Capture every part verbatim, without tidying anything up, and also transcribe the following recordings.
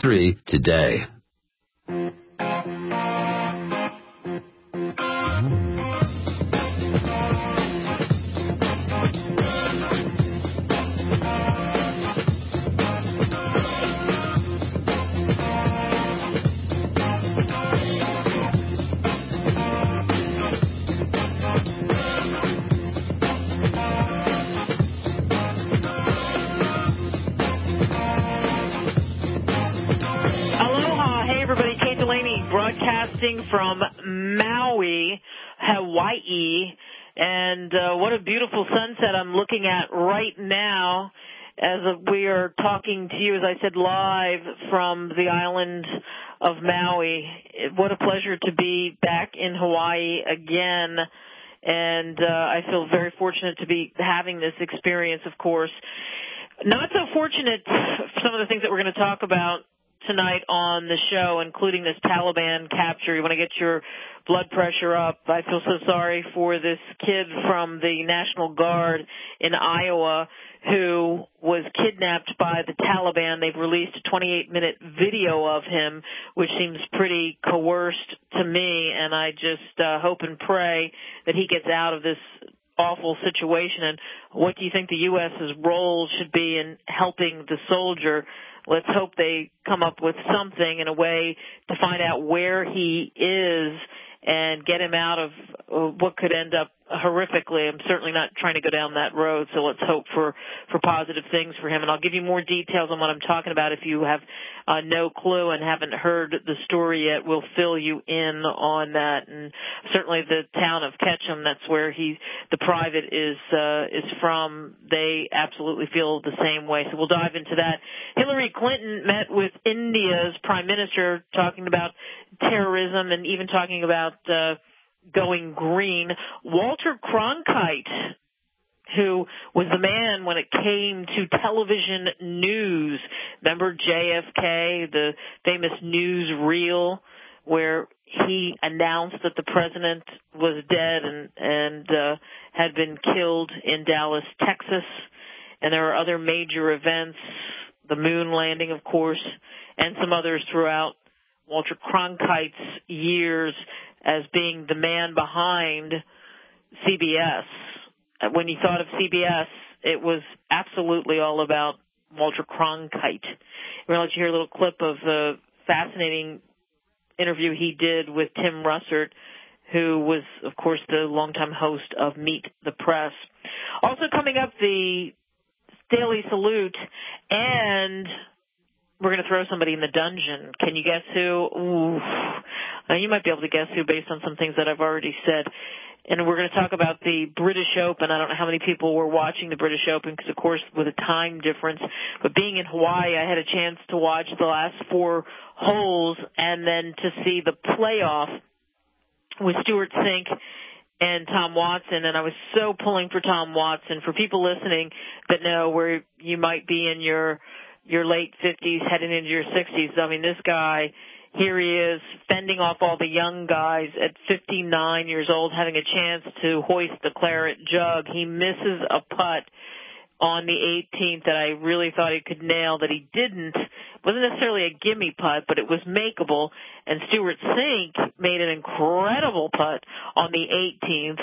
three today. Broadcasting from Maui, Hawaii, and uh, what a beautiful sunset I'm looking at right now as we are talking to you, as I said, live from the island of Maui. What a pleasure to be back in Hawaii again, and uh, I feel very fortunate to be having this experience, of course. Not so fortunate for some of the things that we're going to talk about tonight on the show, including this Taliban capture. You want to get your blood pressure up. I feel so sorry for this kid from the National Guard in Iowa who was kidnapped by the Taliban. They've released a twenty-eight minute video of him, which seems pretty coerced to me, and I just uh, hope and pray that he gets out of this awful situation. And what do you think the U S's role should be in helping the soldier? Let's hope they come up with something in a way to find out where he is and get him out of what could end up horrifically. I'm certainly not trying to go down that road, so let's hope for, for positive things for him. And I'll give you more details on what I'm talking about. If you have uh, no clue and haven't heard the story yet, we'll fill you in on that. And certainly the town of Ketchum, that's where he, the private is, uh, is from, they absolutely feel the same way. So we'll dive into that. Hillary Clinton met with India's prime minister talking about terrorism and even talking about uh, going green. Walter Cronkite, who was the man when it came to television news. Remember J F K, the famous newsreel where he announced that the president was dead and, and uh, had been killed in Dallas, Texas. And there were other major events, the moon landing, of course, and some others throughout Walter Cronkite's years as being the man behind C B S. When you thought of C B S, it was absolutely all about Walter Cronkite. We're going to let you hear a little clip of the fascinating interview he did with Tim Russert, who was, of course, the longtime host of Meet the Press. Also coming up, the Daily Salute, and we're going to throw somebody in the dungeon. Can you guess who? Ooh. Now, you might be able to guess who based on some things that I've already said. And we're going to talk about the British Open. I don't know how many people were watching the British Open because, of course, with a time difference. But being in Hawaii, I had a chance to watch the last four holes and then to see the playoff with Stewart Cink and Tom Watson. And I was so pulling for Tom Watson. For people listening that know where you might be in your your late fifties, heading into your sixties, I mean, this guy, here he is fending off all the young guys at fifty-nine years old, having a chance to hoist the claret jug. He misses a putt on the eighteenth that I really thought he could nail, that he didn't. It wasn't necessarily a gimme putt, but it was makeable. And Stewart Cink made an incredible putt on the eighteenth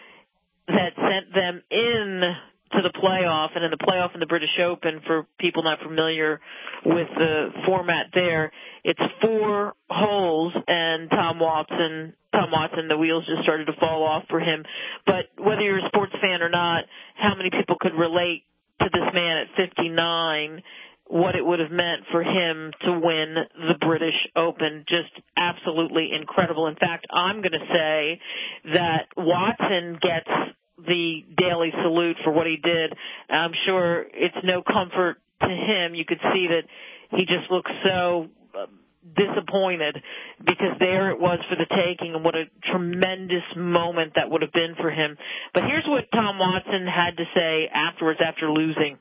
that sent them in to the playoff. And in the playoff in the British Open, for people not familiar with the format there, it's four holes, and Tom Watson, Tom Watson, the wheels just started to fall off for him. But whether you're a sports fan or not, how many people could relate to this man at fifty-nine, what it would have meant for him to win the British Open? Just absolutely incredible. In fact, I'm going to say that Watson gets the Daily Salute for what he did. I'm sure it's no comfort to him. You could see that he just looks so disappointed because there it was for the taking, and what a tremendous moment that would have been for him. But here's what Tom Watson had to say afterwards, after losing.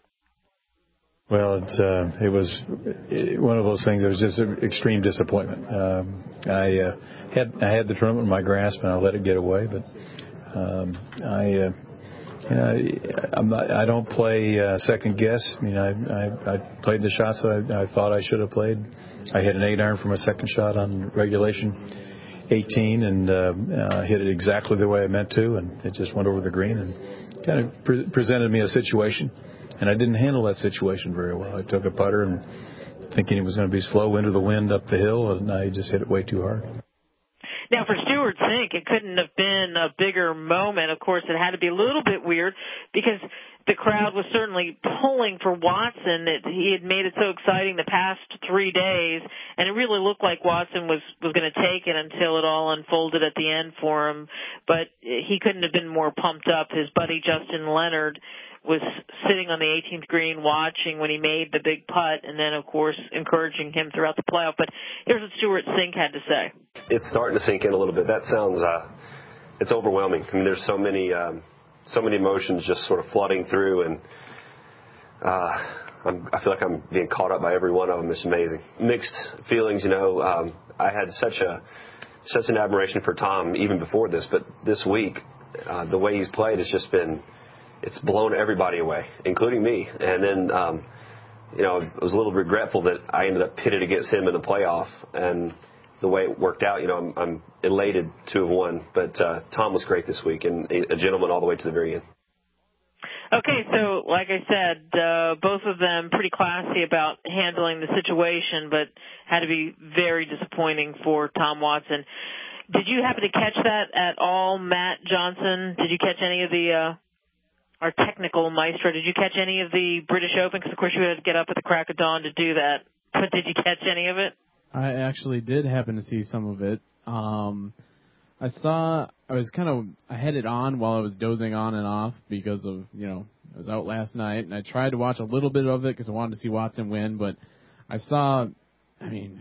Well, it's, uh, it was one of those things that was just an extreme disappointment. Um, I uh, had I had the tournament in my grasp, and I let it get away. But um, I, uh, you know, I'm not, I don't play uh, second guess. I mean, I, I, I played the shots that I, I thought I should have played. I hit an eight iron for my second shot on regulation eighteen, and uh, uh, hit it exactly the way I meant to, and it just went over the green and kind of pre- presented me a situation, and I didn't handle that situation very well. I took a putter and thinking it was going to be slow into the wind up the hill, and I just hit it way too hard. Now, for Stewart Cink, it couldn't have been a bigger moment. Of course, it had to be a little bit weird because the crowd was certainly pulling for Watson. It, he had made it so exciting the past three days, and it really looked like Watson was, was going to take it until it all unfolded at the end for him. But he couldn't have been more pumped up. His buddy Justin Leonard was sitting on the eighteenth green watching when he made the big putt, and then, of course, encouraging him throughout the playoff. But here's what Stewart Cink had to say. It's starting to sink in a little bit. That sounds, uh, it's overwhelming. I mean, there's so many, um, so many emotions just sort of flooding through, and uh, I'm, I feel like I'm being caught up by every one of them. It's amazing. Mixed feelings, you know. Um, I had such a, such an admiration for Tom even before this, but this week, uh, the way he's played has just been, it's blown everybody away, including me. And then, um, you know, I was a little regretful that I ended up pitted against him in the playoff. And the way it worked out, you know, I'm, I'm elated to have won. But uh, Tom was great this week, and a gentleman all the way to the very end. Okay, so like I said, uh, both of them pretty classy about handling the situation, but had to be very disappointing for Tom Watson. Did you happen to catch that at all, Matt Johnson? Did you catch any of the... Uh, our technical maestro, did you catch any of the British Open? Because, of course, you had to get up at the crack of dawn to do that. But did you catch any of it? I actually did happen to see some of it. Um, I saw, I was kind of, I had it on while I was dozing on and off because of, you know, I was out last night, and I tried to watch a little bit of it because I wanted to see Watson win, but I saw, I mean,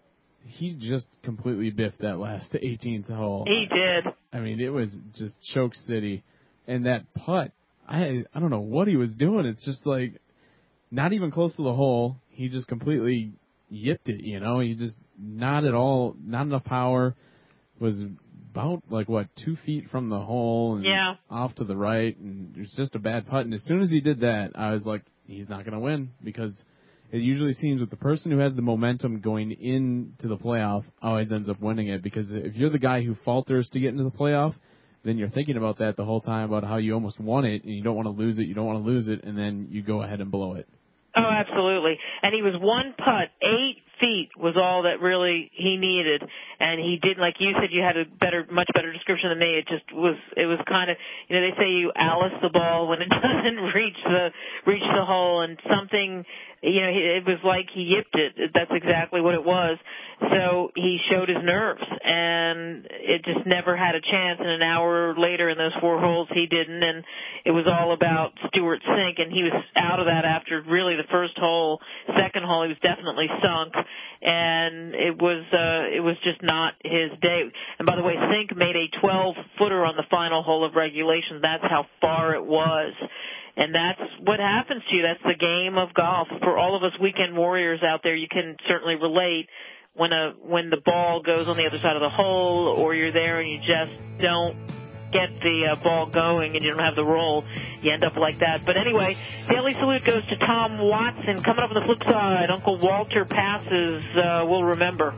he just completely biffed that last eighteenth hole. He did. I mean, it was just choke city. And that putt, I I don't know what he was doing. It's just like not even close to the hole. He just completely yipped it, you know. He just not at all, not enough power. Was about like what two feet from the hole and yeah. off to the right, and it was just a bad putt. And as soon as he did that, I was like, he's not going to win, because it usually seems that the person who has the momentum going into the playoff always ends up winning it. Because if you're the guy who falters to get into the playoff, then you're thinking about that the whole time, about how you almost won it, and you don't want to lose it, you don't want to lose it, and then you go ahead and blow it. Oh, absolutely. And he was one putt, eight feet was all that really he needed. And he did, like you said, you had a better, much better description than me. It just was, it was kind of, you know, they say you Alice the ball when it doesn't reach the, reach the hole, and something, you know, it was like he yipped it. That's exactly what it was. So he showed his nerves, and it just never had a chance. And an hour later in those four holes, he didn't, and it was all about Stewart Cink, and he was out of that after really the first hole. Second hole, he was definitely sunk, and it was uh, it was just not his day. And by the way, Cink made a twelve-footer on the final hole of regulation. That's how far it was. And that's what happens to you. That's the game of golf. For all of us weekend warriors out there, you can certainly relate. When a when the ball goes on the other side of the hole, or you're there and you just don't get the uh, ball going and you don't have the roll, you end up like that. But anyway, daily salute goes to Tom Watson. Coming up on the flip side, Uncle Walter passes. Uh, we'll remember.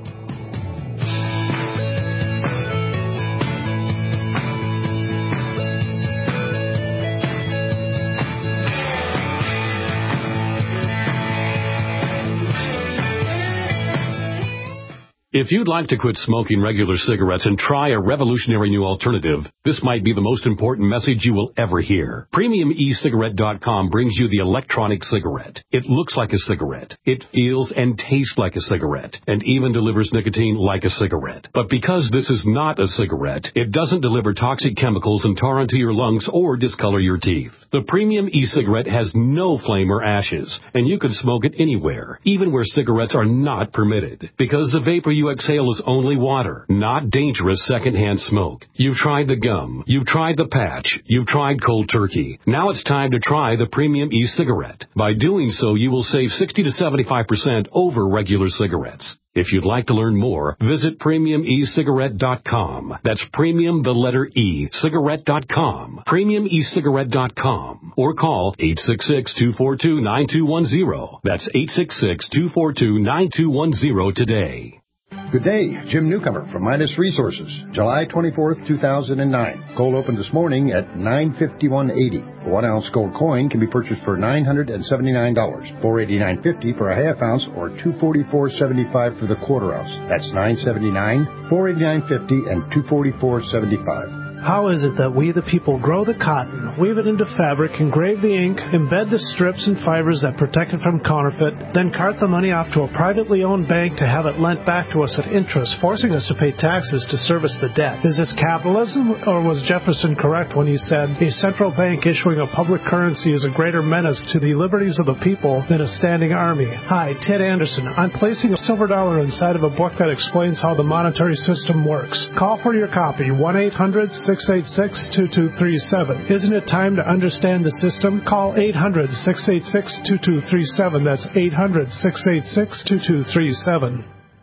If you'd like to quit smoking regular cigarettes and try a revolutionary new alternative, this might be the most important message you will ever hear. Premium E Cigarette dot com brings you the electronic cigarette. It looks like a cigarette. It feels and tastes like a cigarette, and even delivers nicotine like a cigarette. But because this is not a cigarette, it doesn't deliver toxic chemicals and tar into your lungs or discolor your teeth. The Premium E-Cigarette has no flame or ashes, and you can smoke it anywhere, even where cigarettes are not permitted. Because the vapor you exhale is only water, not dangerous secondhand smoke. You've tried the gum. You've tried the patch. You've tried cold turkey. Now it's time to try the Premium E-cigarette. By doing so, you will save sixty to seventy-five percent over regular cigarettes. If you'd like to learn more, visit premium e cigarette dot com. That's premium, the letter E, cigarette dot com. premium e cigarette dot com. Or call eight six six, two four two, nine two one zero. That's eight six six, two four two, nine two one zero today. Good day, Jim Newcomer from Midas Resources, July twenty-fourth, two thousand nine. Gold opened this morning at nine fifty-one eighty. A one ounce gold coin can be purchased for nine hundred seventy-nine dollars, four eighty-nine fifty for a half ounce, or two forty-four seventy-five for the quarter ounce. That's nine seventy-nine, four eighty-nine fifty, and two forty-four seventy-five. How is it that we, the people, grow the cotton, weave it into fabric, engrave the ink, embed the strips and fibers that protect it from counterfeit, then cart the money off to a privately owned bank to have it lent back to us at interest, forcing us to pay taxes to service the debt? Is this capitalism, or was Jefferson correct when he said, a central bank issuing a public currency is a greater menace to the liberties of the people than a standing army? Hi, Ted Anderson. I'm placing a silver dollar inside of a book that explains how the monetary system works. Call for your copy, one eight hundred, six eight six, two two three seven. Isn't it time to understand the system? Call eight hundred, six eight six, two two three seven. That's eight hundred, six eight six, two two three seven.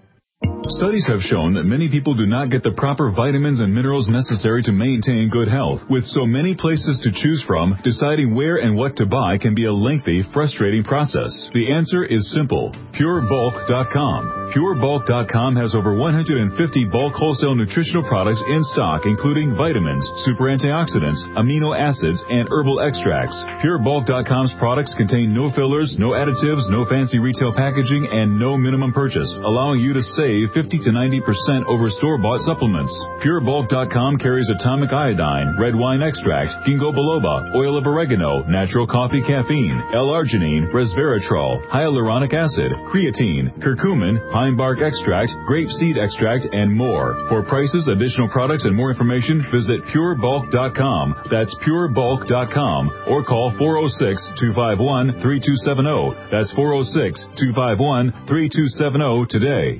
Studies have shown that many people do not get the proper vitamins and minerals necessary to maintain good health. With so many places to choose from, deciding where and what to buy can be a lengthy, frustrating process. The answer is simple. Pure Bulk dot com. Pure Bulk dot com has over one hundred fifty bulk wholesale nutritional products in stock, including vitamins, super antioxidants, amino acids, and herbal extracts. Pure Bulk dot com's products contain no fillers, no additives, no fancy retail packaging, and no minimum purchase, allowing you to save fifty to ninety percent over store-bought supplements. Pure Bulk dot com carries atomic iodine, red wine extract, ginkgo biloba, oil of oregano, natural coffee caffeine, L-arginine, resveratrol, hyaluronic acid, creatine, curcumin, pine bark extract, grape seed extract, and more. For prices, additional products, and more information, visit Pure Bulk dot com. That's Pure Bulk dot com. Or call four oh six, two five one, three two seven oh. That's four oh six, two five one, three two seven oh today.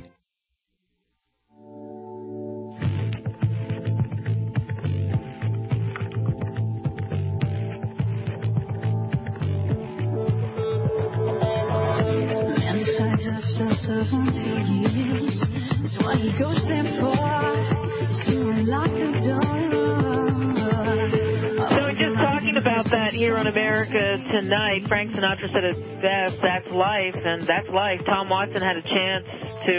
Years. That's what he goes there for, to unlock the door. So we're just talking about that here on America Tonight. Frank Sinatra said it best, that's life, and that's life. Tom Watson had a chance to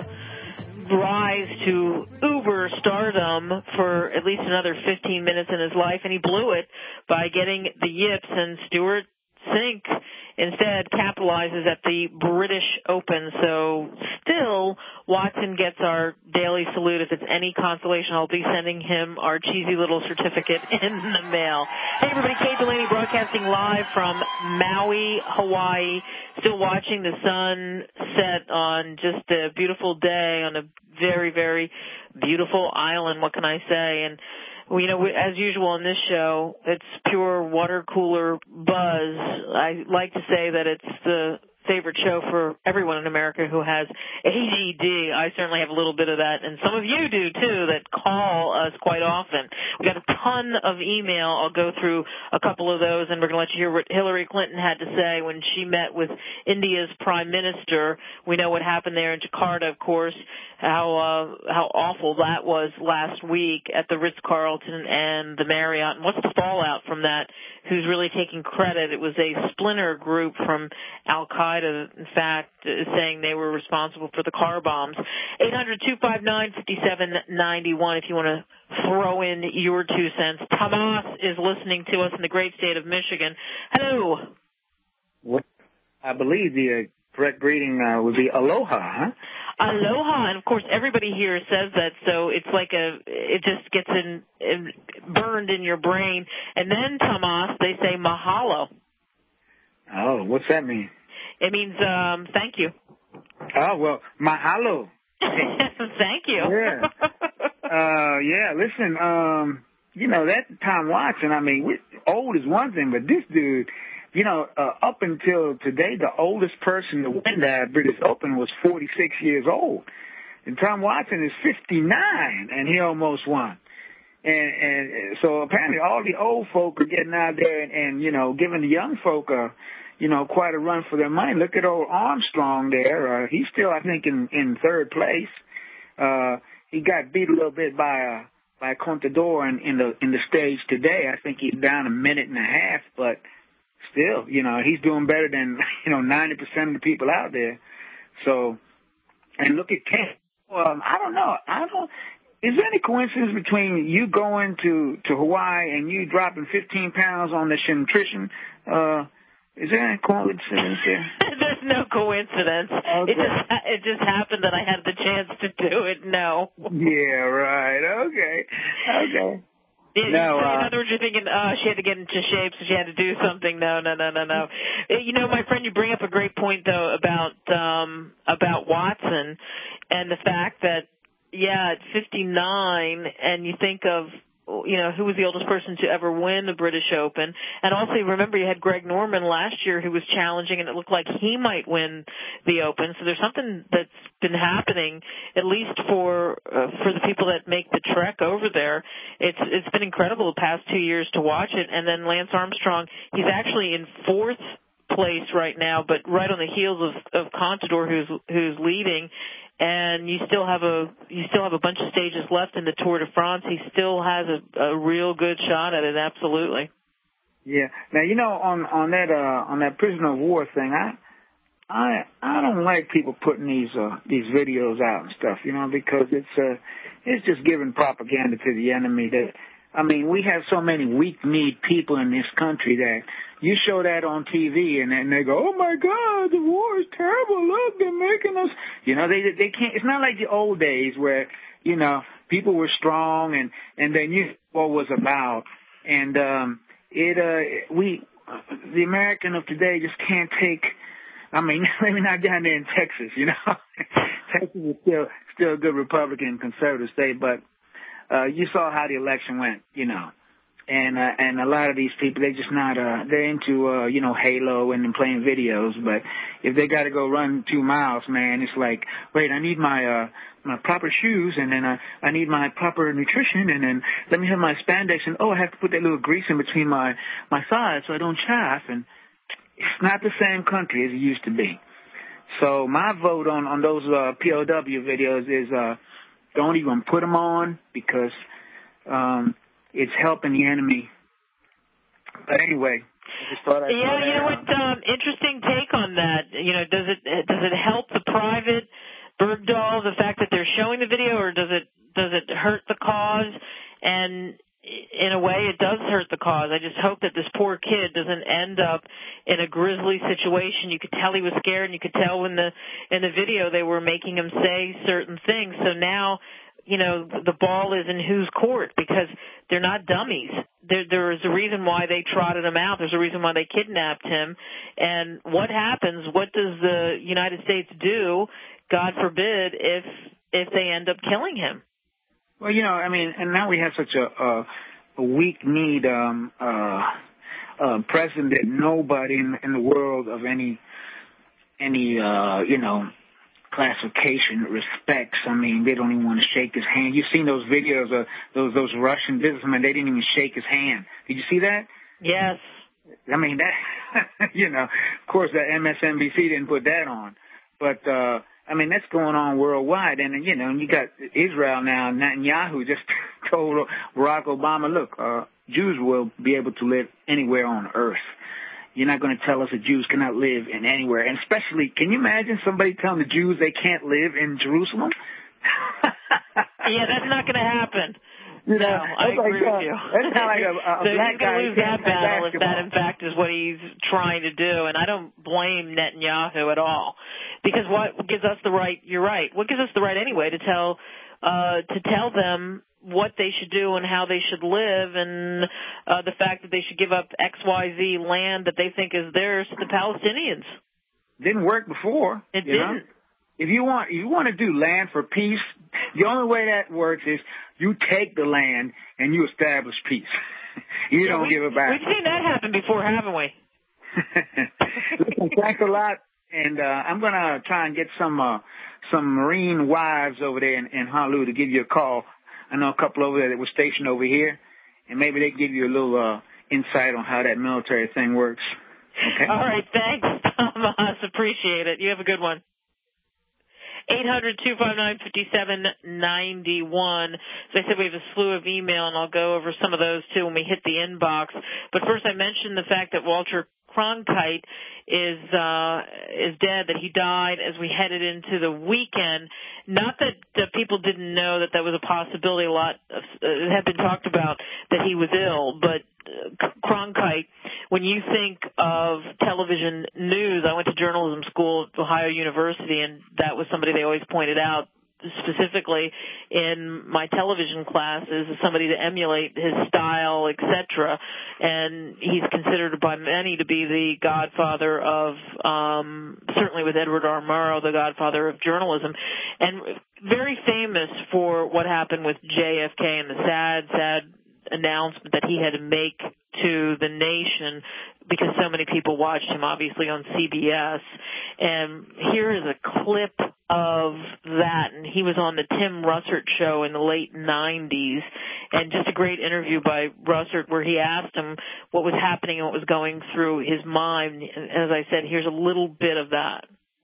uh, rise to uber stardom for at least another fifteen minutes in his life, and he blew it by getting the yips, and Stuart Sink instead capitalizes at the British Open. So still, Watson gets our daily salute. If it's any consolation, I'll be sending him our cheesy little certificate in the mail. Hey, everybody, Kate Delaney broadcasting live from Maui, Hawaii. Still watching the sun set on just a beautiful day on a very, very beautiful island. What can I say? And well, you know, as usual on this show, it's pure water cooler buzz. I like to say that it's the favorite show for everyone in America who has A D D. I certainly have a little bit of that, and some of you do, too, that call us quite often. We got a ton of email. I'll go through a couple of those, and we're going to let you hear what Hillary Clinton had to say when she met with India's prime minister. We know what happened there in Jakarta, of course, how uh, how awful that was last week at the Ritz-Carlton and the Marriott, and what's the fallout from that? Who's really taking credit? It was a splinter group from Al-Qaeda, in fact, is saying they were responsible for the car bombs. eight hundred, two five nine, five seven nine one if you want to throw in your two cents. Tomas is listening to us in the great state of Michigan. Hello. What I believe the uh, correct greeting uh, would be aloha, huh? Aloha, and of course everybody here says that, so it's like a, it just gets in, in burned in your brain. And then, Tomas, they say mahalo. Oh, what's that mean? It means um, thank you. Oh, well, mahalo. Thank you. Yeah. uh, yeah, listen, um, you know, that Tom Watson, I mean, we, old is one thing, but this dude, you know, uh, up until today, the oldest person to win that British Open was forty-six years old. And Tom Watson is fifty-nine, and he almost won. And, and so apparently all the old folk are getting out there and, and you know, giving the young folk a, you know, quite a run for their money. Look at old Armstrong there. Uh, he's still, I think, in, in third place. Uh, he got beat a little bit by uh, by Contador in, in the in the stage today. I think he's down a minute and a half, but still, you know, he's doing better than, you know, ninety percent of the people out there. So, and look at Ken. Um, I don't know. I don't. Is there any coincidence between you going to, to Hawaii and you dropping fifteen pounds on the nutrition? Uh, is there any coincidence here? There's no coincidence. Okay. It just it just happened that I had the chance to do it. No. Yeah. Right. Okay. Okay. Yeah, no, so uh, in other words, you're thinking, oh, she had to get into shape, so she had to do something. No, no, no, no, no. You know, my friend, you bring up a great point, though, about um, about Watson and the fact that, yeah, at fifty-nine, and you think of, you know, who was the oldest person to ever win the British Open. And also, remember, you had Greg Norman last year who was challenging, and it looked like he might win the Open. So there's something that's been happening, at least for uh, for the people that make the trek over there. It's It's been incredible the past two years to watch it. And then Lance Armstrong, he's actually in fourth place right now, but right on the heels of, of Contador, who's who's leading. And you still have a you still have a bunch of stages left in the Tour de France. He still has a, a real good shot at it, absolutely. Yeah. Now you know on on that uh, on that prisoner of war thing, I I I don't like people putting these uh, these videos out and stuff, you know, because it's uh it's just giving propaganda to the enemy. That I mean, we have so many weak-kneed people in this country that you show that on T V and then they go, oh my God, the war is terrible. Look, they're making us, you know, they they can't. It's not like the old days where, you know, people were strong and and they knew what it was about. And um, it uh, we the American of today just can't take. I mean, maybe not down there in Texas, you know. Texas is still still a good Republican conservative state, but uh, you saw how the election went, you know. And uh, and a lot of these people, they're just not, uh, they're into, uh, you know, Halo and then playing videos. But if they got to go run two miles, man, it's like, wait, I need my uh, my proper shoes, and then uh, I need my proper nutrition, and then let me have my spandex, and oh, I have to put that little grease in between my, my thighs so I don't chafe. And it's not the same country as it used to be. So my vote on, on those uh, P O W videos is uh, don't even put them on because um, it's helping the enemy. But anyway, I just thought I'd yeah, you know what? Um, interesting take on that. You know, does it does it help the private Bergdahl, the fact that they're showing the video, or does it does it hurt the cause? And in a way, it does hurt the cause. I just hope that this poor kid doesn't end up in a grisly situation. You could tell he was scared, and you could tell in the in the video they were making him say certain things. So now, you know, the ball is in whose court, because they're not dummies. There, there is a reason why they trotted him out. There's a reason why they kidnapped him. And what happens? What does the United States do, God forbid, if if they end up killing him? Well, you know, I mean, and now we have such a, a, a weak-kneed um, uh, uh, president that nobody in, in the world of any any uh, you know, classification respects. I mean, they don't even want to shake his hand. You've seen those videos of those those Russian businessmen. They didn't even shake his hand. Did you see that? Yes. I mean, that, you know, of course, the M S N B C didn't put that on. But, uh, I mean, that's going on worldwide. And, you know, you got Israel now. Netanyahu just told Barack Obama, look, uh, Jews will be able to live anywhere on earth. You're not going to tell us that Jews cannot live in anywhere. And especially, can you imagine somebody telling the Jews they can't live in Jerusalem? Yeah, that's not going to happen. You know, no, I like, agree uh, with you. That's kind of like a, a so black he's going guy to lose that battle if basketball. that, in fact, is what he's trying to do. And I don't blame Netanyahu at all, because what gives us the right? You're right. What gives us the right anyway to tell uh, to tell them what they should do and how they should live, and uh, the fact that they should give up X Y Z land that they think is theirs to the Palestinians. Didn't work before. It you didn't. Know? If you want, if you want to do land for peace, the only way that works is you take the land and you establish peace. you yeah, don't we, give it back. We've seen that happen before, haven't we? Listen, thanks a lot. And uh, I'm going to try and get some uh, some Marine wives over there in, in Honolulu to give you a call. I know a couple over there that were stationed over here, and maybe they give you a little uh, insight on how that military thing works. Okay? All right, thanks, Thomas. Appreciate it. You have a good one. eight hundred, two five nine, five seven nine one. As I said, we have a slew of email, and I'll go over some of those, too, when we hit the inbox. But first, I mentioned the fact that Walter Cronkite is uh, is dead, that he died as we headed into the weekend. Not that uh, people didn't know that that was a possibility. A lot of, uh, had been talked about that he was ill, but uh, Cronkite, when you think of television news, I went to journalism school at Ohio University, and that was somebody they always pointed out specifically in my television classes as somebody to emulate his style, et cetera. And he's considered by many to be the godfather of, um, certainly with Edward R. Murrow, the godfather of journalism, and very famous for what happened with J F K and the sad, sad announcement that he had to make to the nation because so many people watched him, obviously, on C B S. And here is a clip of that. And he was on the Tim Russert show in the late nineties. And just a great interview by Russert where he asked him what was happening and what was going through his mind. And as I said, here's a little bit of that.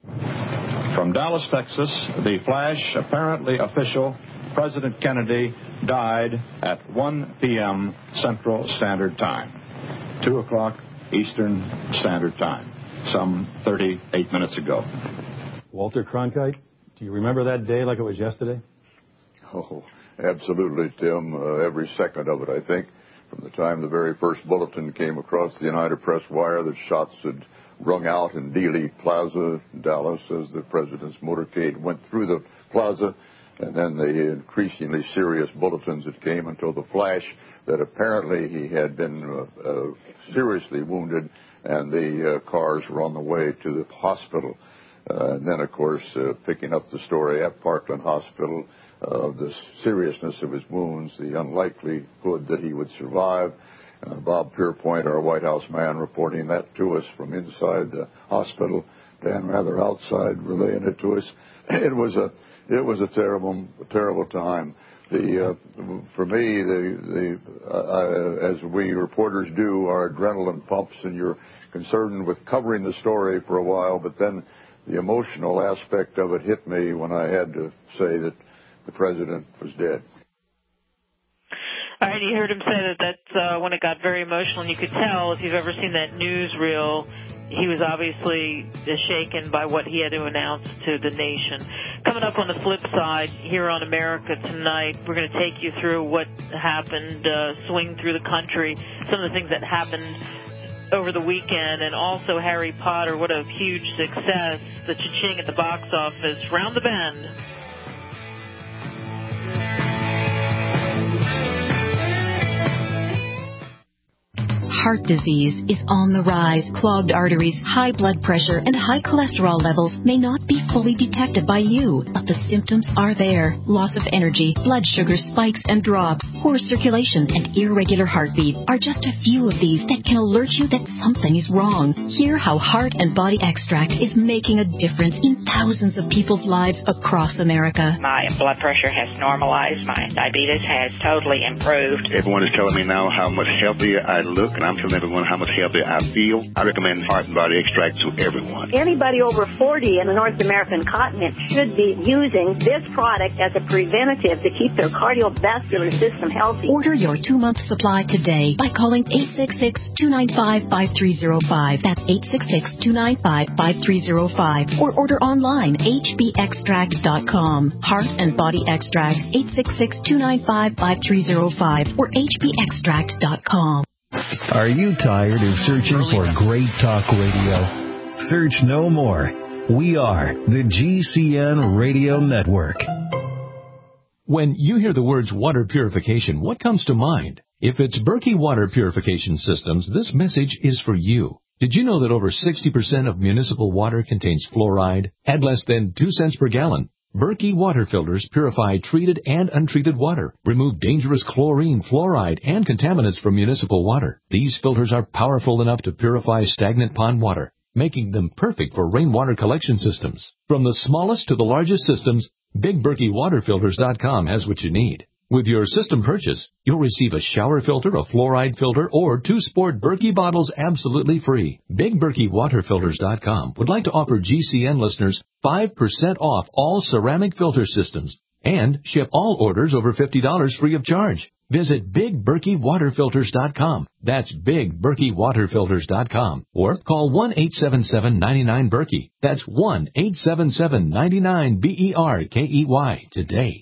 From Dallas, Texas, the flash, apparently official, President Kennedy died at one p.m. Central Standard Time, two o'clock Eastern Standard Time, some thirty-eight minutes ago. Walter Cronkite, do you remember that day like it was yesterday? Oh, absolutely, Tim. Uh, every second of it, I think. From the time the very first bulletin came across the United Press wire that shots had rung out in Dealey Plaza, Dallas, as the president's motorcade went through the plaza, and then the increasingly serious bulletins that came until the flash that apparently he had been uh, uh, seriously wounded, and the uh, cars were on the way to the hospital. Uh, and then, of course, uh, picking up the story at Parkland Hospital of uh, the seriousness of his wounds, the unlikelihood that he would survive. Uh, Bob Pierpoint, our White House man, reporting that to us from inside the hospital. Dan Rather outside relaying it to us. It was a it was a terrible terrible time. The uh, for me, the the uh, as we reporters do, our adrenaline pumps, and you're concerned with covering the story for a while, but then the emotional aspect of it hit me when I had to say that the president was dead. All right, you heard him say that that's uh, when it got very emotional, and you could tell if you've ever seen that newsreel, he was obviously shaken by what he had to announce to the nation. Coming up on the flip side, here on America Tonight, we're going to take you through what happened, uh, swing through the country, some of the things that happened over the weekend, and also Harry Potter, what a huge success, the cha-ching at the box office, round the bend. Heart disease is on the rise. Clogged arteries, high blood pressure, and high cholesterol levels may not be fully detected by you, but the symptoms are there. Loss of energy, blood sugar spikes and drops, poor circulation, and irregular heartbeat are just a few of these that can alert you that something is wrong. Hear how Heart and Body Extract is making a difference in thousands of people's lives across America. My blood pressure has normalized. My diabetes has totally improved. Everyone is telling me now how much healthier I look, and I'm telling everyone how much healthier I feel. I recommend Heart and Body Extract to everyone. Anybody over forty in the North American continent should be using this product as a preventative to keep their cardiovascular system healthy. Order your two-month supply today by calling eight six six, two nine five, five three zero five. That's eight six six, two nine five, five three zero five. Or order online, h b extract dot com. Heart and Body Extract, eight six six, two nine five, five three zero five or h b extract dot com. Are you tired of searching for great talk radio? Search no more. We are the G C N Radio Network. When you hear the words water purification, what comes to mind? If it's Berkey Water Purification Systems, this message is for you. Did you know that over sixty percent of municipal water contains fluoride at less than two cents per gallon? Berkey water filters purify treated and untreated water, remove dangerous chlorine, fluoride, and contaminants from municipal water. These filters are powerful enough to purify stagnant pond water. making them perfect for rainwater collection systems. From the smallest to the largest systems, Big Berkey Water Filters dot com has what you need. With your system purchase, you'll receive a shower filter, a fluoride filter, or two Sport Berkey bottles absolutely free. Big Berkey Water Filters dot com would like to offer G C N listeners five percent off all ceramic filter systems and ship all orders over fifty dollars free of charge. Visit Big Berkey Water Filters dot com. That's Big Berkey Water Filters dot com. Or call one eight seven seven, nine nine, Berkey. That's one eight seven seven, nine nine, B E R K E Y today.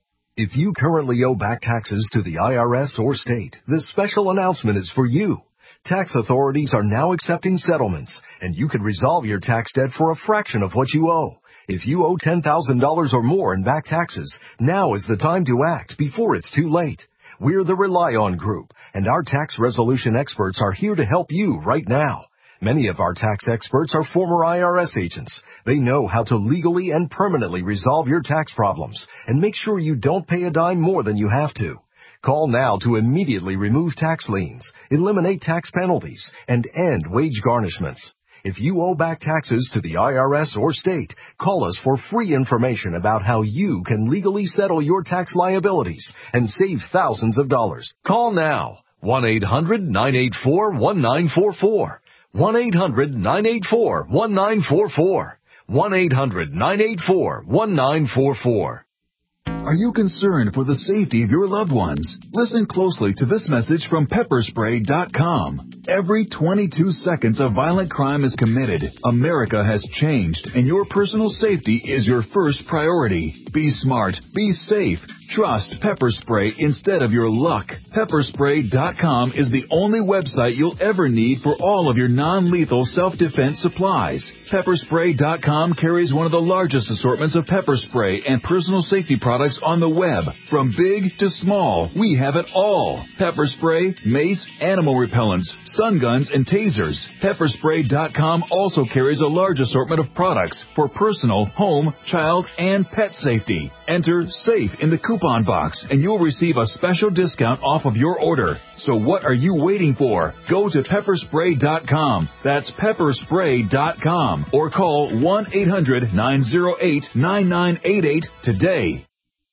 If you currently owe back taxes to the I R S or state, this special announcement is for you. Tax authorities are now accepting settlements, and you can resolve your tax debt for a fraction of what you owe. If you owe ten thousand dollars or more in back taxes, now is the time to act before it's too late. We're the Rely On Group, and our tax resolution experts are here to help you right now. Many of our tax experts are former I R S agents. They know how to legally and permanently resolve your tax problems and make sure you don't pay a dime more than you have to. Call now to immediately remove tax liens, eliminate tax penalties, and end wage garnishments. If you owe back taxes to the I R S or state, call us for free information about how you can legally settle your tax liabilities and save thousands of dollars. Call now, one eight hundred, nine eight four, one nine four four. one eight hundred, nine eight four, one nine four four. one eight hundred, nine eight four, one nine four four. Are you concerned for the safety of your loved ones? Listen closely to this message from pepper spray dot com. Every twenty-two seconds a violent crime is committed. America has changed, and your personal safety is your first priority. Be smart. Be safe. Trust Pepper Spray instead of your luck. pepper spray dot com is the only website you'll ever need for all of your non-lethal self-defense supplies. pepper spray dot com carries one of the largest assortments of pepper spray and personal safety products on the web. From big to small, we have it all. Pepper spray, mace, animal repellents, stun guns, and tasers. pepper spray dot com also carries a large assortment of products for personal, home, child, and pet safety. Enter SAFE in the coupon box and you'll receive a special discount off of your order. So what are you waiting for? Go to pepper spray dot com. That's pepper spray dot com or call one eight hundred, nine oh eight, nine nine eight eight today.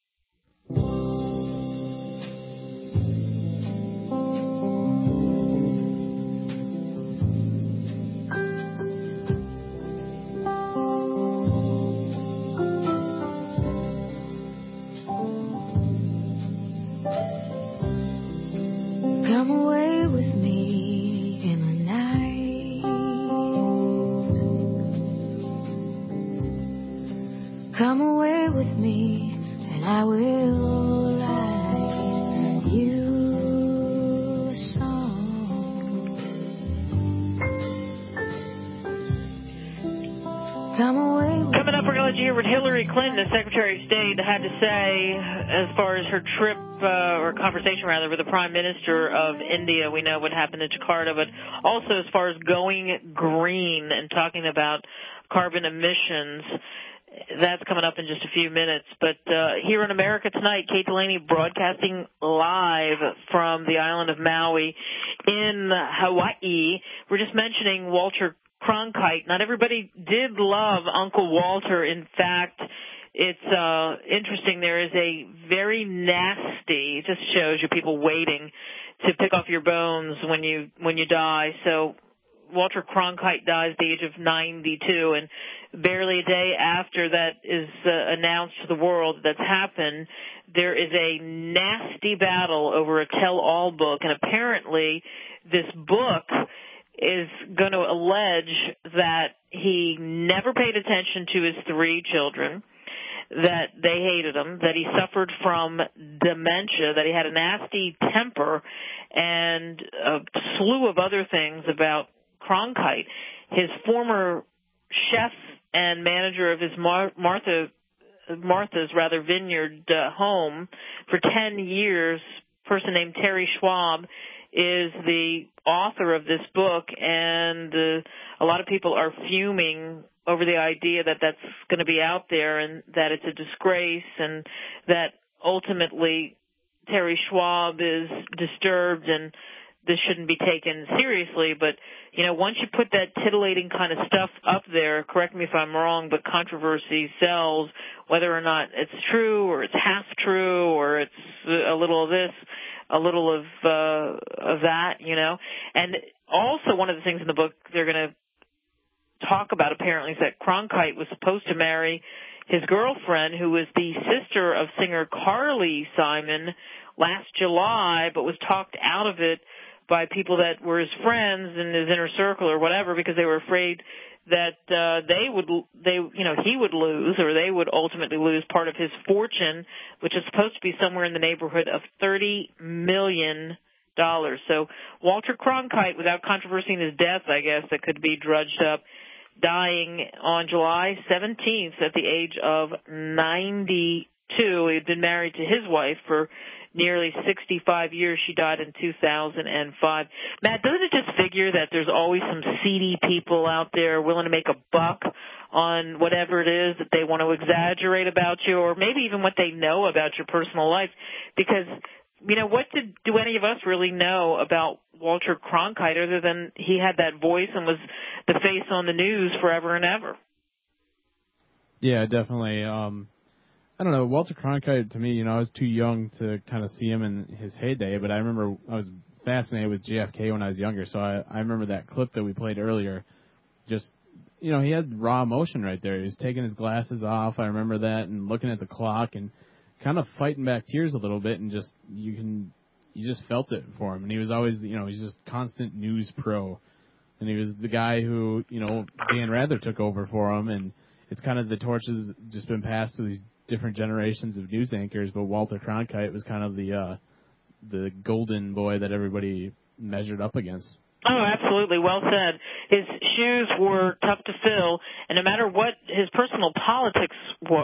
Come away with me in the night. Come away with me and I will write you a song. Come away with Coming up, we're going to let you hear what Hillary Clinton, the Secretary of State, had to say as far as her trip, uh, or conversation rather, with the Prime Minister of India. We know what happened in Jakarta, but also as far as going green and talking about carbon emissions. That's coming up in just a few minutes. But uh, here in America tonight, Kate Delaney broadcasting live from the island of Maui in Hawaii. We're just mentioning Walter Cronkite. Not everybody did love Uncle Walter. In fact, it's uh, interesting. There is a very nasty, it just shows you people waiting to pick off your bones when you when you die. So Walter Cronkite dies at the age of ninety-two, and barely a day after that is uh, announced to the world that's happened, there is a nasty battle over a tell-all book, and apparently this book is going to allege that he never paid attention to his three children, that they hated him, that he suffered from dementia, that he had a nasty temper, and a slew of other things about Cronkite. His former chef and manager of his Mar- Martha, Martha's rather vineyard uh, home for ten years, a person named Terry Schwab, is the author of this book, and uh, a lot of people are fuming over the idea that that's going to be out there and that it's a disgrace and that ultimately Terry Schwab is disturbed and this shouldn't be taken seriously, but, you know, once you put that titillating kind of stuff up there, correct me if I'm wrong, but controversy sells, whether or not it's true or it's half true or it's a little of this, a little of, uh, of that, you know. And also one of the things in the book they're going to talk about apparently is that Cronkite was supposed to marry his girlfriend, who was the sister of singer Carly Simon, last July, but was talked out of it by people that were his friends in his inner circle or whatever, because they were afraid that uh, they would, they, you know, he would lose, or they would ultimately lose part of his fortune, which is supposed to be somewhere in the neighborhood of thirty million dollars. So Walter Cronkite, without controversy in his death, I guess, that could be drudged up, dying on July seventeenth at the age of ninety-two. He had been married to his wife for nearly sixty-five years. She died in two thousand five. Matt, doesn't it just figure that there's always some seedy people out there willing to make a buck on whatever it is that they want to exaggerate about you, or maybe even what they know about your personal life? Because, you know, what did do any of us really know about Walter Cronkite other than he had that voice and was the face on the news forever and ever? Yeah, definitely. Um, I don't know. Walter Cronkite, to me, you know, I was too young to kind of see him in his heyday, but I remember I was fascinated with J F K when I was younger, so I, I remember that clip that we played earlier. Just, you know, he had raw emotion right there. He was taking his glasses off. I remember that, and looking at the clock and kind of fighting back tears a little bit, and just, you can, you just felt it for him. And he was always, you know, he's just constant news pro. And he was the guy who, you know, Dan Rather took over for him, and it's kind of the torch has just been passed to these different generations of news anchors, but Walter Cronkite was kind of the uh, the golden boy that everybody measured up against. Oh, absolutely. Well said. His shoes were tough to fill, and no matter what his personal politics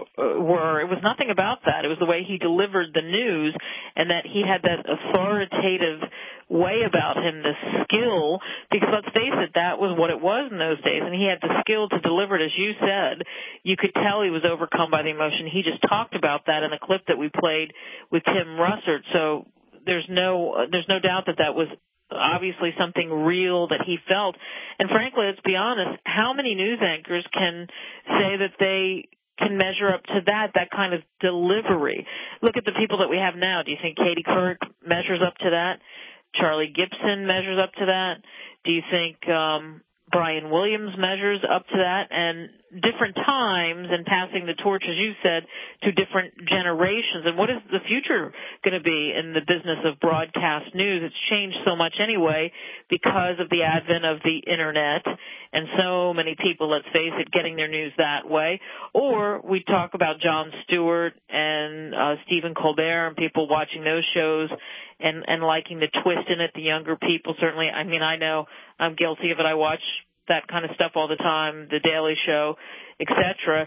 were, it was nothing about that. It was the way he delivered the news, and that he had that authoritative way about him, the skill, because let's face it, that was what it was in those days, and he had the skill to deliver it. As you said, you could tell he was overcome by the emotion. He just talked about that in the clip that we played with Tim Russert, so there's no, there's no doubt that that was obviously something real that he felt. And frankly, let's be honest, how many news anchors can say that they can measure up to that, that kind of delivery? Look at the people that we have now. Do you think Katie Couric measures up to that? Charlie Gibson measures up to that? Do you think um, Brian Williams measures up to that? And different times and passing the torch, as you said, to different generations. And what is the future going to be in the business of broadcast news? It's changed so much anyway because of the advent of the Internet and so many people, let's face it, getting their news that way. Or we talk about Jon Stewart and uh, Stephen Colbert and people watching those shows and, and liking the twist in it, the younger people certainly. I mean, I know I'm guilty of it. I watch that kind of stuff all the time, The Daily Show, et cetera,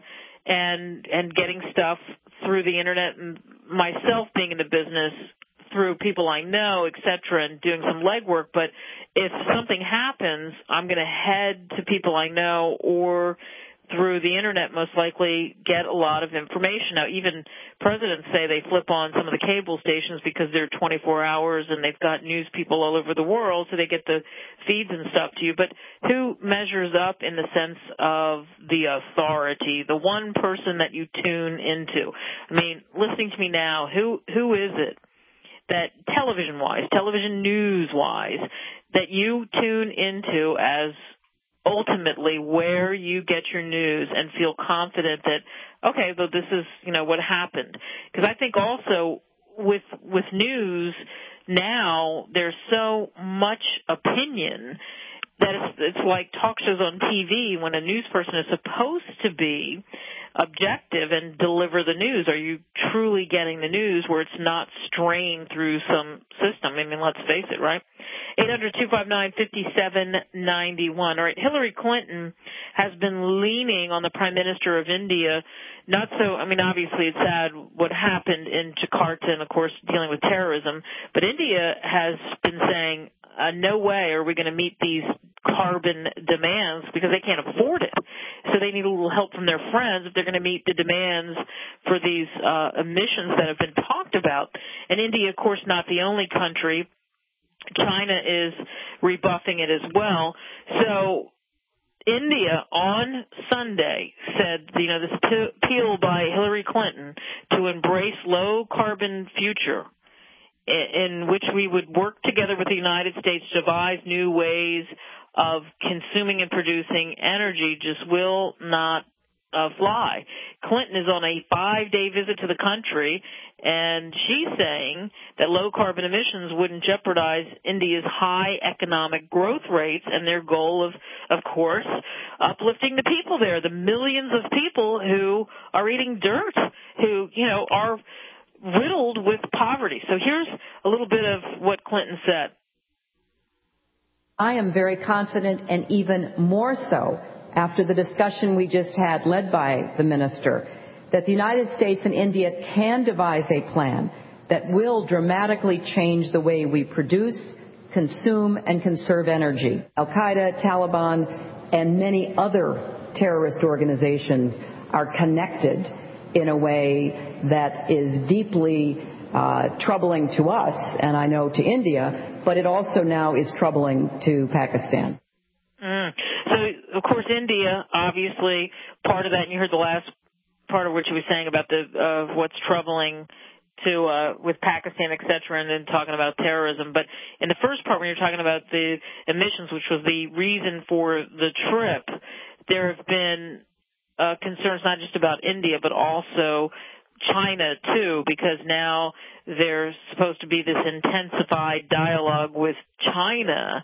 and and getting stuff through the Internet, and myself being in the business through people I know, et cetera, and doing some legwork. But if something happens, I'm going to head to people I know or through the Internet most likely get a lot of information. Now, even presidents say they flip on some of the cable stations because they're twenty-four hours and they've got news people all over the world, so they get the feeds and stuff to you. But who measures up in the sense of the authority, the one person that you tune into? I mean, listening to me now, who who is it that television-wise, television news-wise, that you tune into as ultimately where you get your news and feel confident that, okay, though this is, you know, what happened? Because I think also with with news now, there's so much opinion that it's, it's like talk shows on T V when a news person is supposed to be objective and deliver the news. Are you truly getting the news where it's not strained through some system? I mean, let's face it, right? eight hundred, two five nine, five seven nine one. All right, Hillary Clinton has been leaning on the Prime Minister of India. Not so, I mean, obviously it's sad what happened in Jakarta and, of course, dealing with terrorism. But India has been saying, uh, no way are we going to meet these carbon demands because they can't afford it. So they need a little help from their friends if they're going to meet the demands for these uh, emissions that have been talked about. And India, of course, not the only country China is rebuffing it as well. So India on Sunday said, you know, this appeal by Hillary Clinton to embrace low-carbon future in which we would work together with the United States to devise new ways of consuming and producing energy just will not uh, fly. Clinton is on a five-day visit to the country, and she's saying that low-carbon emissions wouldn't jeopardize India's high economic growth rates and their goal of, of course, uplifting the people there, the millions of people who are eating dirt, who, you know, are riddled with poverty. So here's a little bit of what Clinton said. I am very confident, and even more so after the discussion we just had led by the minister, that the United States and India can devise a plan that will dramatically change the way we produce, consume, and conserve energy. Al-Qaeda, Taliban, and many other terrorist organizations are connected in a way that is deeply uh, troubling to us, and I know to India, but it also now is troubling to Pakistan. Mm. So, of course, India, obviously, part of that, and you heard the last part of what you were saying about the uh, what's troubling to uh, with Pakistan, et cetera, and then talking about terrorism. But in the first part, when you're talking about the emissions, which was the reason for the trip, there have been uh, concerns not just about India, but also China, too, because now there's supposed to be this intensified dialogue with China.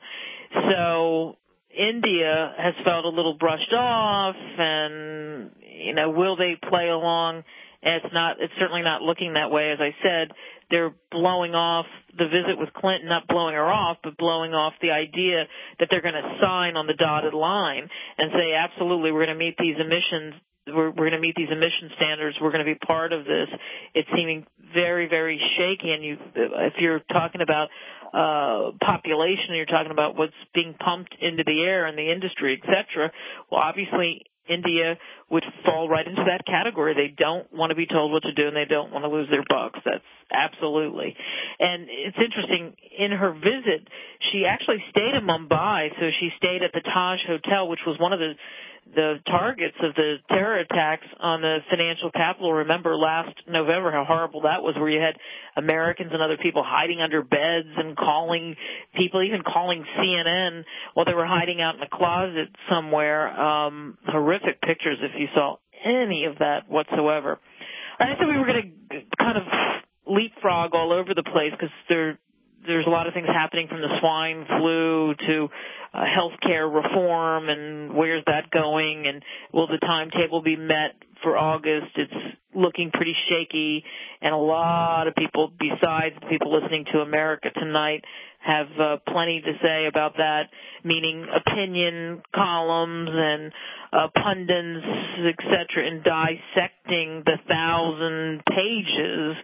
So India has felt a little brushed off, and, you know, will they play along? And it's not, it's certainly not looking that way. As I said, they're blowing off the visit with Clinton, not blowing her off, but blowing off the idea that they're going to sign on the dotted line and say, absolutely, we're going to meet these emissions. We're, we're going to meet these emission standards. We're going to be part of this. It's seeming very, very shaky. And you, if you're talking about uh, population, and you're talking about what's being pumped into the air and the industry, et cetera, well, obviously India would fall right into that category. They don't want to be told what to do, and they don't want to lose their bucks. That's absolutely. And it's interesting, in her visit, she actually stayed in Mumbai, so she stayed at the Taj Hotel, which was one of the the targets of the terror attacks on the financial capital. Remember last November how horrible that was, where you had Americans and other people hiding under beds and calling people, even calling C N N while they were hiding out in a closet somewhere. Um, horrific pictures if you saw any of that whatsoever. I said we were going to kind of leapfrog all over the place because there there's a lot of things happening, from the swine flu to uh, healthcare reform, and where's that going, and will the timetable be met for August? It's looking pretty shaky, and a lot of people, besides the people listening to America Tonight, have uh, plenty to say about that, meaning opinion columns and uh, pundits, et cetera, in dissecting the thousand pages.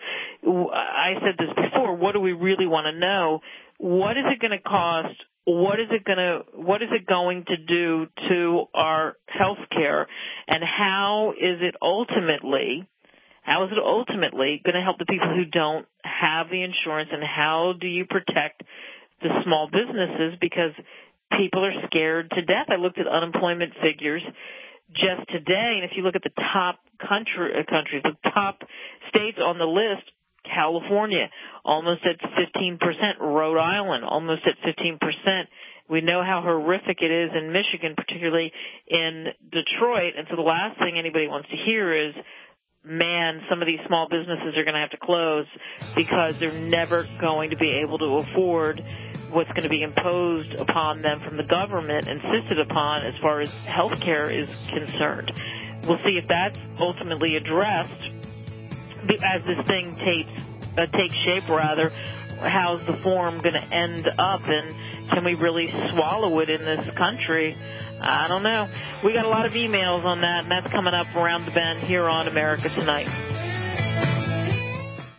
I said this before, what do we really want to know? What is it going to cost? What is it going to, what is it going to do to our health care? And how is it ultimately, how is it ultimately going to help the people who don't have the insurance? And how do you protect the small businesses? Because people are scared to death. I looked at unemployment figures just today, and if you look at the top country, uh, countries, the top states on the list, California, almost at fifteen percent. Rhode Island, almost at fifteen percent. We know how horrific it is in Michigan, particularly in Detroit. And so the last thing anybody wants to hear is, man, some of these small businesses are going to have to close because they're never going to be able to afford what's going to be imposed upon them from the government, insisted upon as far as health care is concerned. We'll see if that's ultimately addressed as this thing takes, uh, takes shape, rather. How's the form going to end up, and can we really swallow it in this country? I don't know. We got a lot of emails on that, and that's coming up around the bend here on America Tonight.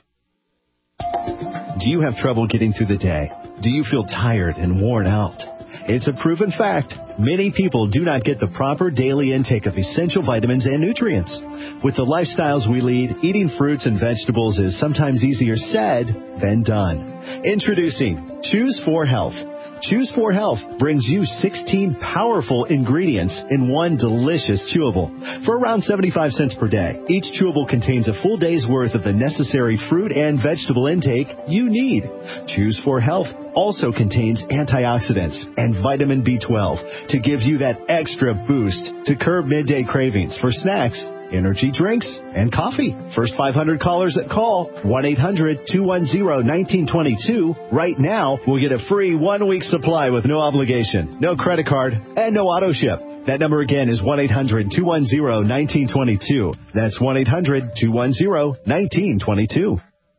Do you have trouble getting through the day? Do you feel tired and worn out? It's a proven fact. Many people do not get the proper daily intake of essential vitamins and nutrients. With the lifestyles we lead, eating fruits and vegetables is sometimes easier said than done. Introducing Choose four Health. Choose four Health brings you sixteen powerful ingredients in one delicious chewable for around seventy-five cents per day. Each chewable contains a full day's worth of the necessary fruit and vegetable intake you need. Choose four Health also contains antioxidants and vitamin B twelve to give you that extra boost to curb midday cravings for snacks, energy drinks, and coffee. First five hundred callers that call one eight hundred two one zero one nine two two right now will get a free one-week supply with no obligation, no credit card, and no auto ship. That number again is one eight hundred two one zero one nine two two. That's one eight hundred two one zero one nine two two.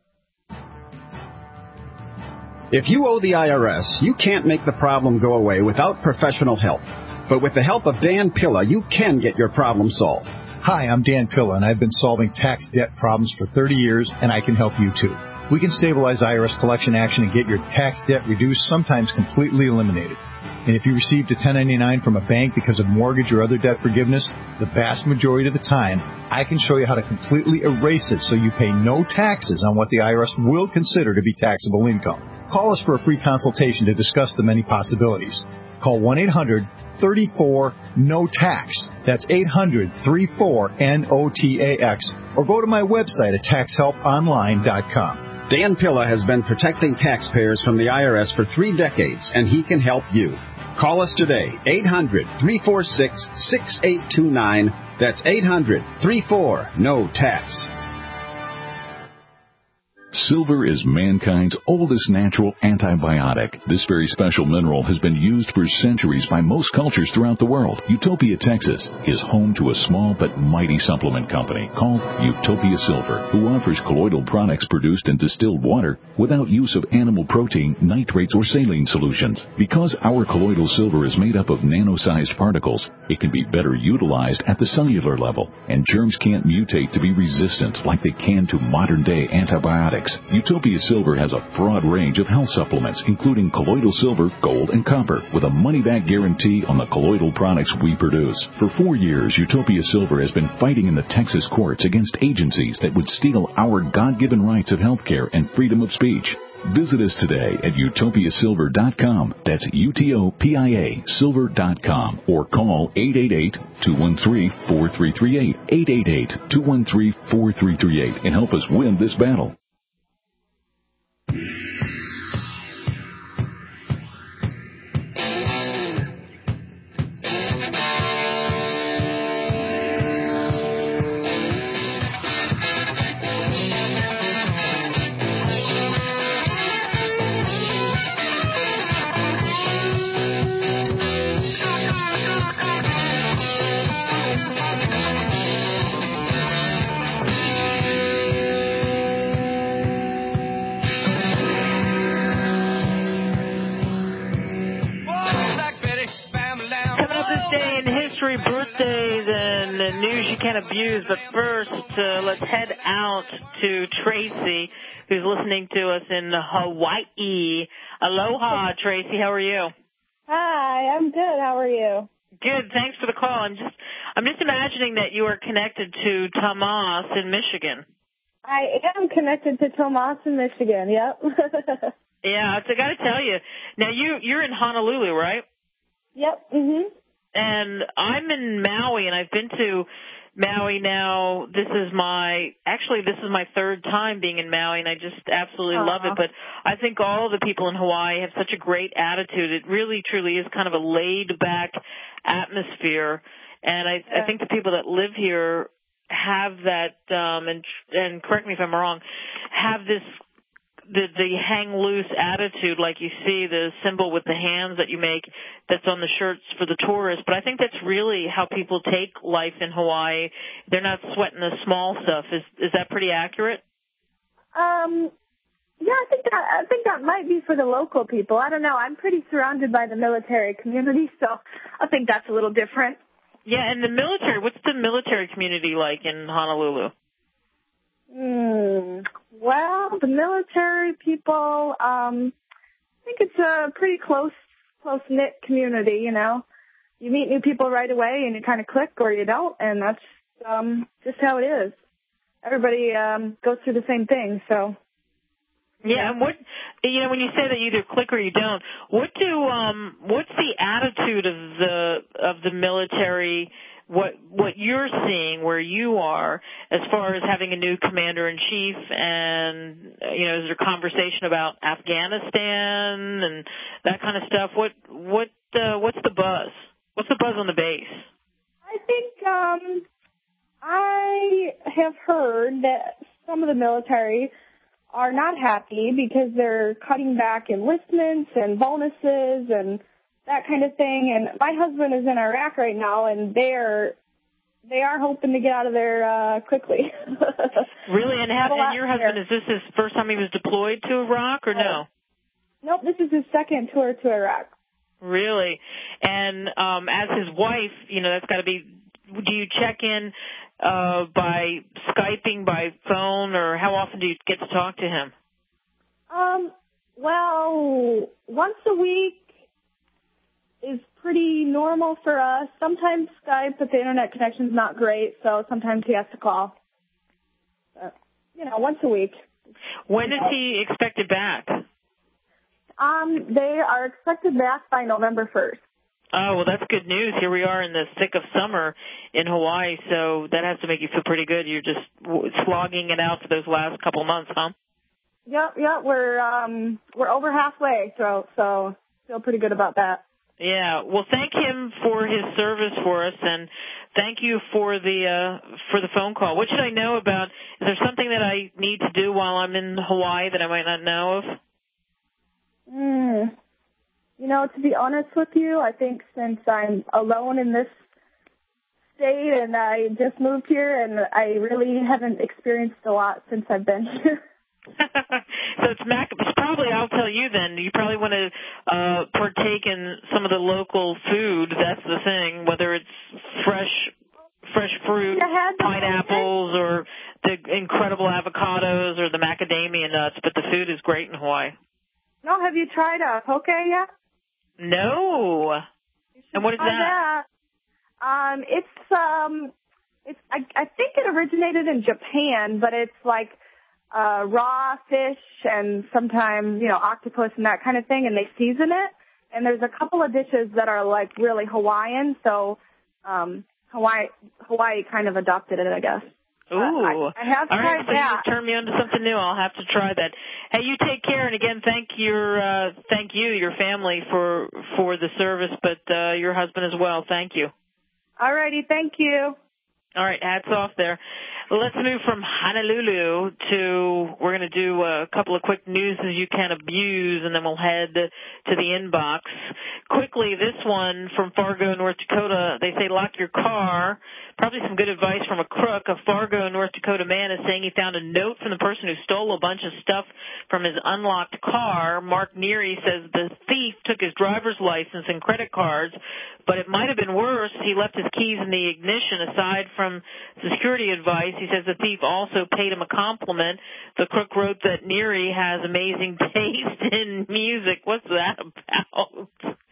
If you owe the I R S, you can't make the problem go away without professional help. But with the help of Dan Pilla, you can get your problem solved. Hi, I'm Dan Pilla, and I've been solving tax debt problems for thirty years, and I can help you too. We can stabilize I R S collection action and get your tax debt reduced, sometimes completely eliminated. And if you received a ten ninety-nine from a bank because of mortgage or other debt forgiveness, the vast majority of the time, I can show you how to completely erase it so you pay no taxes on what the I R S will consider to be taxable income. Call us for a free consultation to discuss the many possibilities. Call one eight hundred three four N O T A X. That's eight hundred three four N O T A X. Or go to my website at tax help online dot com. Dan Pilla has been protecting taxpayers from the I R S for three decades, and he can help you. Call us today, eight hundred three four six six eight two nine. That's eight hundred three four N O T A X. Silver is mankind's oldest natural antibiotic. This very special mineral has been used for centuries by most cultures throughout the world. Utopia, Texas is home to a small but mighty supplement company called Utopia Silver, who offers colloidal products produced in distilled water without use of animal protein, nitrates, or saline solutions. Because our colloidal silver is made up of nano-sized particles, it can be better utilized at the cellular level, and germs can't mutate to be resistant like they can to modern-day antibiotics. Utopia Silver has a broad range of health supplements, including colloidal silver, gold, and copper, with a money-back guarantee on the colloidal products we produce. For four years, Utopia Silver has been fighting in the Texas courts against agencies that would steal our God-given rights of health care and freedom of speech. Visit us today at utopia silver dot com. That's U T O P I A silver dot com. Or call eight eight eight, two one three, four three three eight, eight eight eight, two one three, four three three eight, and help us win this battle. Birthdays and uh, news you can't abuse, but first uh, let's head out to Tracy, who's listening to us in Hawaii. Aloha, Tracy. How are you? Hi, I'm good. How are you? Good. Thanks for the call. I'm just I'm just imagining that you are connected to Tomas in Michigan. I am connected to Tomas in Michigan. Yep. Yeah, I got to tell you. Now you you're in Honolulu, right? Yep. Mhm. And I'm in Maui, and I've been to Maui now. This is my, actually, this is my third time being in Maui, and I just absolutely uh-huh. love it. But I think all the people in Hawaii have such a great attitude. It really, truly is kind of a laid-back atmosphere. And I, yeah. I think the people that live here have that, um, and, and correct me if I'm wrong, have this the the hang loose attitude, like you see the symbol with the hands that you make that's on the shirts for the tourists. But I think that's really how people take life in Hawaii. They're not sweating the small stuff. Is is that pretty accurate? Um, yeah, I think that I think that might be for the local people. I don't know. I'm pretty surrounded by the military community, so I think that's a little different. Yeah, and the military. What's the military community like in Honolulu? Hmm. Well, the military people, um, I think it's a pretty close, close-knit community, you know. You meet new people right away and you kind of click or you don't, and that's um, just how it is. Everybody um, goes through the same thing, so. Yeah, and what, you know, when you say that you either click or you don't, what do, um, what's the attitude of the, of the military, what, what you're seeing where you are as far as having a new commander-in-chief and, you know, is there conversation about Afghanistan and that kind of stuff? What, what, uh, what's the buzz? What's the buzz on the base? I think, um, I have heard that some of the military are not happy because they're cutting back enlistments and bonuses and that kind of thing. And my husband is in Iraq right now, and they're they are hoping to get out of there uh, quickly. Really? And, have, and your husband, is this his first time he was deployed to Iraq or no? Nope, this is his second tour to Iraq. Really? And um, as his wife, you know, that's got to be. Do you check in uh, by Skyping, by phone, or how often do you get to talk to him? Um, well, once a week is pretty normal for us. Sometimes Skype, but the internet connection's not great, so sometimes he has to call. But, you know, once a week. When is he expected back? Um, they are expected back by November first. Oh, well, that's good news. Here we are in the thick of summer in Hawaii, so that has to make you feel pretty good. You're just slogging it out for those last couple of months, huh? Yep, yep. We're um we're over halfway, so so feel pretty good about that. Yeah. Well, thank him for his service for us, and thank you for the uh, for the phone call. What should I know about? Is there something that I need to do while I'm in Hawaii that I might not know of? Hmm. You know, to be honest with you, I think since I'm alone in this state and I just moved here and I really haven't experienced a lot since I've been here. So it's, Mac- it's probably, I'll tell you then, you probably want to uh, partake in some of the local food. That's the thing, whether it's fresh fresh fruit, pineapples, or the incredible avocados or the macadamia nuts, but the food is great in Hawaii. No, have you tried uh, poke yet? No. And what is that? that? Um, it's um, it's I, I think it originated in Japan, but it's like uh, raw fish and sometimes you know octopus and that kind of thing, and they season it. And there's a couple of dishes that are like really Hawaiian, so um, Hawaii Hawaii kind of adopted it, I guess. Ooh. Uh, I, I have All tried right, so that. you turned me on to something new. I'll have to try that. Hey, you take care, and again, thank your uh, thank you, your family for for the service, but uh, your husband as well. Thank you. All righty, thank you. All right, hats off there. Let's move from Honolulu to, we're going to do a couple of quick newses you can abuse, and then we'll head to the inbox. Quickly, this one from Fargo, North Dakota. They say lock your car. Probably some good advice from a crook. A Fargo, North Dakota man is saying he found a note from the person who stole a bunch of stuff from his unlocked car. Mark Neary says the thief took his driver's license and credit cards, but it might have been worse. He left his keys in the ignition. Aside from the security advice, he says the thief also paid him a compliment. The crook wrote that Neary has amazing taste in music. What's that about?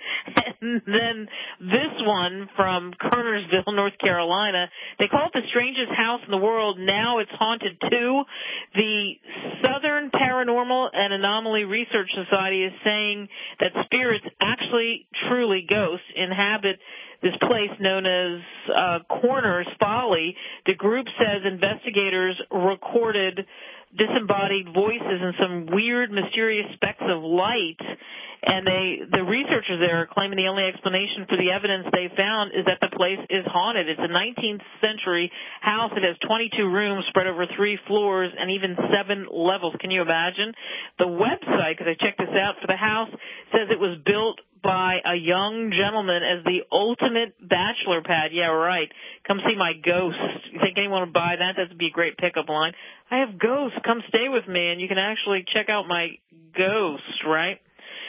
And then this one from Kernersville, North Carolina. They call it the strangest house in the world. Now it's haunted too. The Southern Paranormal and Anomaly Research Society is saying that spirits, actually truly ghosts, inhabit this place known as uh, Corners Folly. The group says investigators recorded disembodied voices and some weird, mysterious specks of light. And they, the researchers there are claiming the only explanation for the evidence they found is that the place is haunted. It's a nineteenth century house. It has twenty-two rooms spread over three floors and even seven levels. Can you imagine? The website, because I checked this out for the house, says it was built by a young gentleman as the ultimate bachelor pad. Yeah, right. Come see my ghost. You think anyone would buy that? That would be a great pickup line. I have ghosts. Come stay with me, and you can actually check out my ghost, right?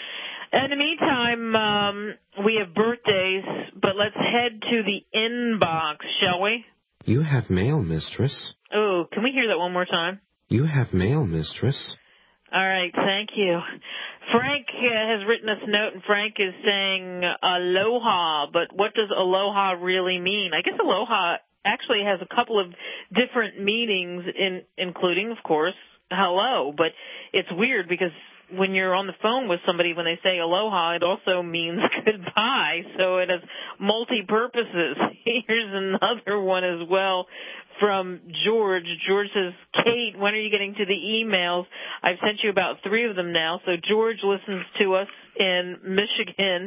In the meantime, um, we have birthdays, but let's head to the inbox, shall we? You have mail, mistress. Oh, can we hear that one more time? You have mail, mistress. All right, thank you. Frank uh, has written us a note, and Frank is saying aloha, but what does aloha really mean? I guess aloha actually has a couple of different meanings, in, including, of course, hello, but it's weird because when you're on the phone with somebody, when they say aloha, it also means goodbye, so it has multi-purposes. Here's another one as well from George. George says, Kate, when are you getting to the emails? I've sent you about three of them now. So George listens to us in Michigan,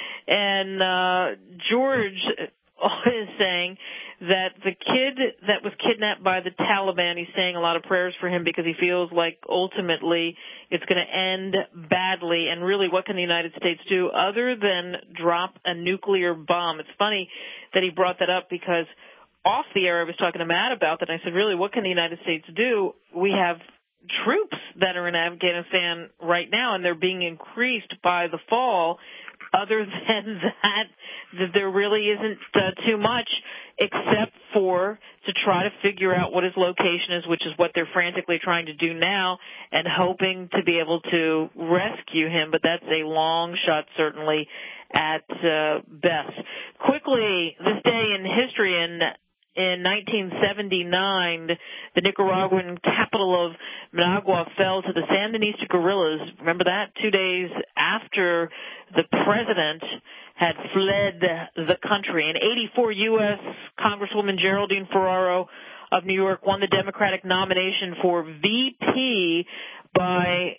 and uh, George is saying that the kid that was kidnapped by the Taliban, he's saying a lot of prayers for him because he feels like ultimately it's going to end badly. And really, what can the United States do other than drop a nuclear bomb? It's funny that he brought that up because off the air I was talking to Matt about that. And I said, really, what can the United States do? We have troops that are in Afghanistan right now, and they're being increased by the fall. Other than that, that there really isn't uh, too much except for to try to figure out what his location is, which is what they're frantically trying to do now, and hoping to be able to rescue him. But that's a long shot, certainly, at uh, best. Quickly, this day in history, in In nineteen seventy-nine, the Nicaraguan capital of Managua fell to the Sandinista guerrillas. Remember that? Two days after the president had fled the country. In eighty-four, U S Congresswoman Geraldine Ferraro of New York won the Democratic nomination for V P by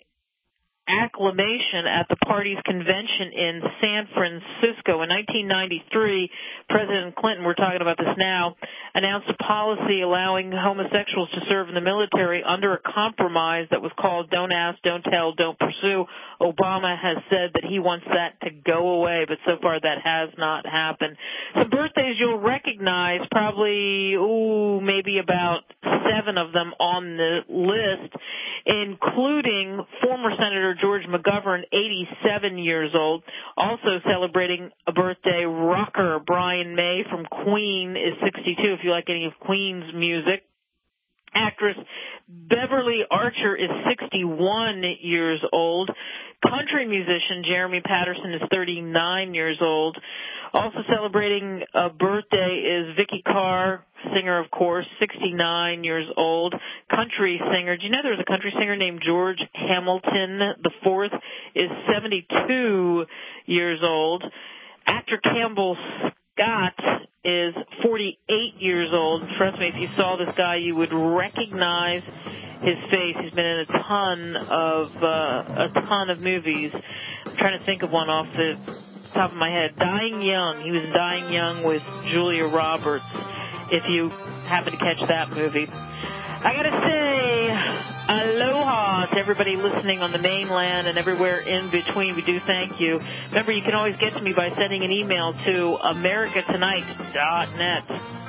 acclamation at the party's convention in San Francisco. In nineteen ninety-three, President Clinton, we're talking about this now, announced a policy allowing homosexuals to serve in the military under a compromise that was called Don't Ask, Don't Tell, Don't Pursue. Obama has said that he wants that to go away, but so far that has not happened. Some birthdays you'll recognize, probably, ooh, maybe about seven of them on the list, including former Senator George McGovern, eighty-seven years old. Also celebrating a birthday, rocker Brian May from Queen is sixty-two, if you like any of Queen's music. Actress Beverly Archer is sixty-one years old. Country musician Jeremy Patterson is thirty-nine years old. Also celebrating a birthday is Vicky Carr, singer, of course, sixty-nine years old. Country singer. Do you know there's a country singer named George Hamilton the fourth is seventy-two years old. Actor Campbell Scott is forty-eight years old. Trust me, if you saw this guy, you would recognize his face. He's been in a ton of uh, a ton of movies. I'm trying to think of one off the top of my head. Dying Young. He was in Dying Young with Julia Roberts, if you happen to catch that movie. I gotta say, aloha to everybody listening on the mainland and everywhere in between. We do thank you. Remember, you can always get to me by sending an email to america tonight dot net.